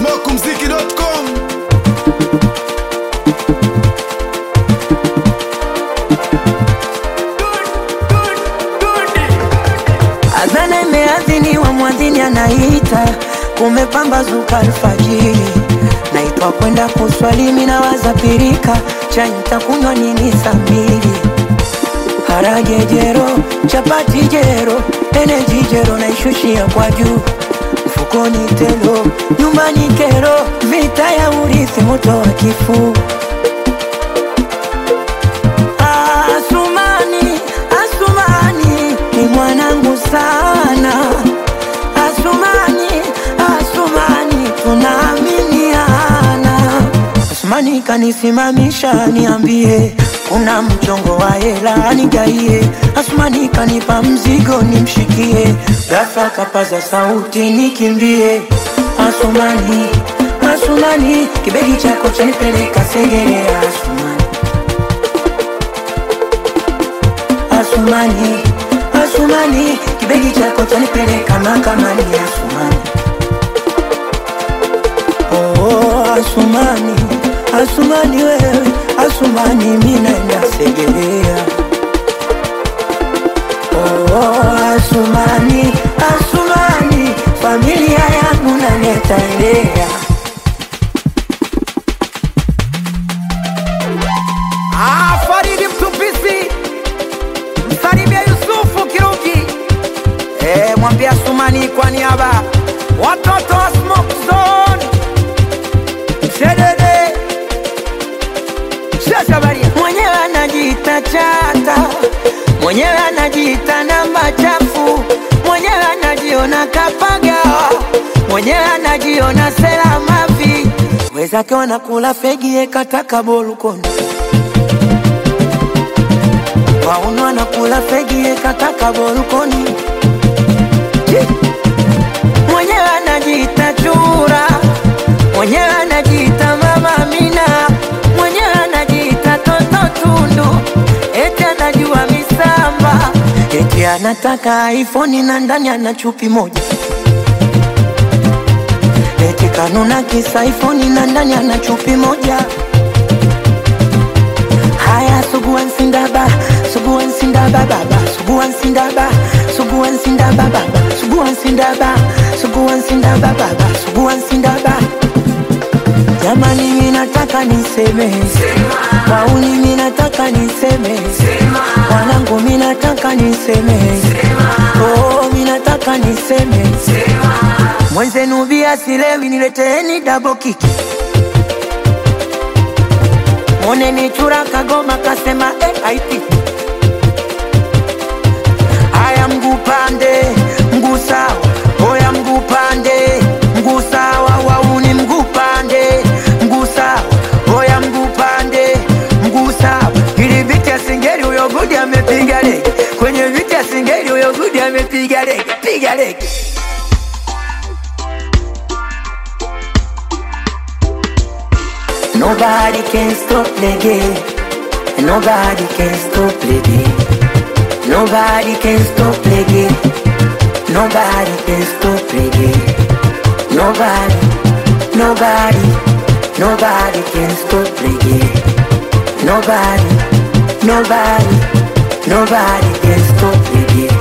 smokumziki.com. Azana imeadhini wa mwadhini anaita, kumepambazuka alfajiri. Naitwa kwenda kuswali mina wazapirika, chai nitakunywa nini saa mbili. Harage jero, chapati jero, energy jero naishushia kwa juu. Mfukoni telo, nyumbani kero, vita ya urithi moto wa kifuu. Asumani, ni mwanangu sana. Asumani, tunaaminiana. Asumani kanisimamisha niambie, kuna mchongo wa hela nigaie. Asumani kanipa mzigo nimshikie, ghafla kapaza sauti nikimbie. Asumani, kibegi chako chanipeleka Segerea. Asumani, kibegi chako chanipeleka mahakamani. Asumani wewe, Asumani mimi naenda Segerea. Asumani, familia yangu naleta elea. Faridi Mtupisi, msalimia Yusufu Kiruki. Mwambia Asumani kwa niaba watoto wa Smoke Zone. Mshedede Shashabaria, mwenyewe anajiita chata, mwenyewe anajiita namba chafu, mwenyewe anajiona kapagawa, mwenyewe anajiona sela mavi. Wezake wanakula fegi ekataka bolukoni, wauno wanakula fegi ekataka bolukoni. Mwenyewe anajiita chura, mwenyewe anajiita mama Amina, mwenyewe anajiita toto tundu, eti anajua misamba, eti anataka iPhone na ndani ana chupi moja, eti kanuna kisa iPhone na ndani ana chupi moja. Haya suguan sindaba baba, suguan sindaba baba, suguan sindaba baba, suguan sindaba. Jamani mimi nataka niseme, wauni mimi nataka niseme, wanangu mimi nataka niseme, mimi nataka niseme. Mwenzenu bia silewi nileteeni double kick. Moneni chura kagoma kasema IT. Haya mguu pande, mguu sawa, oya mguu pande, mguu sawa, wauni mguu pande, mguu sawa, oya mguu pande, mguu sawa. Ili viti ya singeli huyo gudi amepiga lege, kwenye viti ya singeli huyo gudi amepiga lege, piga lege. Nobody can stop the game, nobody can stop the game. Nobody can stop the game, nobody can stop the game. Nobody can stop the game. Nobody can stop the game.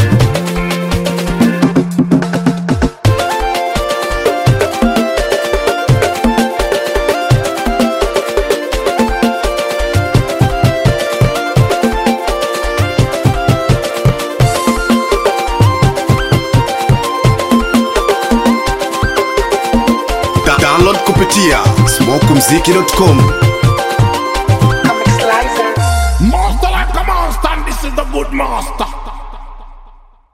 Download kupitia smokumziki.com. Master like a monster, and this is the good master.